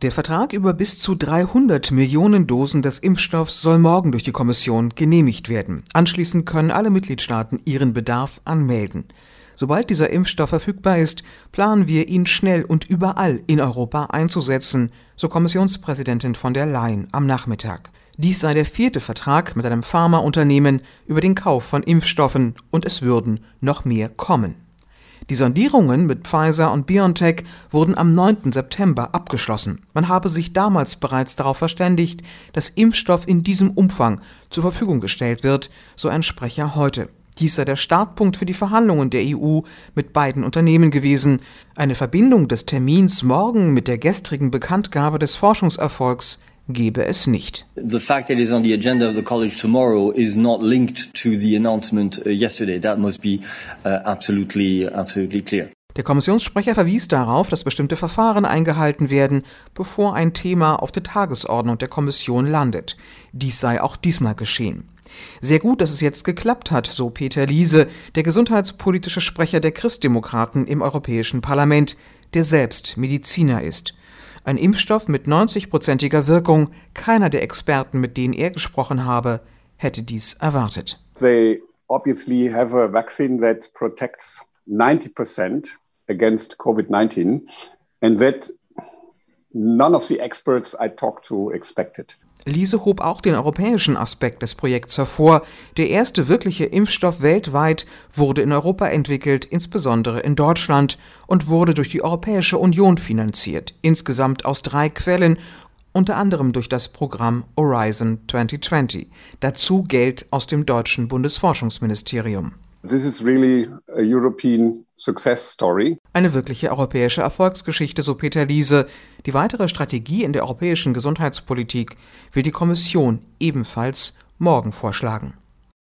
Der Vertrag über bis zu 300 Millionen Dosen des Impfstoffs soll morgen durch die Kommission genehmigt werden. Anschließend können alle Mitgliedstaaten ihren Bedarf anmelden. Sobald dieser Impfstoff verfügbar ist, planen wir, ihn schnell und überall in Europa einzusetzen, so Kommissionspräsidentin von der Leyen am Nachmittag. Dies sei der 4. Vertrag mit einem Pharmaunternehmen über den Kauf von Impfstoffen und es würden noch mehr kommen. Die Sondierungen mit Pfizer und BioNTech wurden am 9. September abgeschlossen. Man habe sich damals bereits darauf verständigt, dass Impfstoff in diesem Umfang zur Verfügung gestellt wird, so ein Sprecher heute. Dies sei der Startpunkt für die Verhandlungen der EU mit beiden Unternehmen gewesen. Eine Verbindung des Termins morgen mit der gestrigen Bekanntgabe des Forschungserfolgs gebe es nicht. The fact that it is on the agenda of the college tomorrow is not linked to the announcement yesterday. That must be absolutely clear. Der Kommissionssprecher verwies darauf, dass bestimmte Verfahren eingehalten werden, bevor ein Thema auf der Tagesordnung der Kommission landet. Dies sei auch diesmal geschehen. Sehr gut, dass es jetzt geklappt hat, so Peter Liese, der gesundheitspolitische Sprecher der Christdemokraten im Europäischen Parlament, der selbst Mediziner ist. Ein Impfstoff mit 90%iger Wirkung, keiner der Experten, mit denen er gesprochen habe, hätte dies erwartet. They obviously have a vaccine that protects 90% against COVID-19 and that none of the experts I talked to expected. Liese hob auch den europäischen Aspekt des Projekts hervor. Der erste wirkliche Impfstoff weltweit wurde in Europa entwickelt, insbesondere in Deutschland, und wurde durch die Europäische Union finanziert, insgesamt aus 3 Quellen, unter anderem durch das Programm Horizon 2020. Dazu Geld aus dem deutschen Bundesforschungsministerium. This is really a European success story. Eine wirkliche europäische Erfolgsgeschichte, so Peter Liese. Die weitere Strategie in der europäischen Gesundheitspolitik will die Kommission ebenfalls morgen vorschlagen.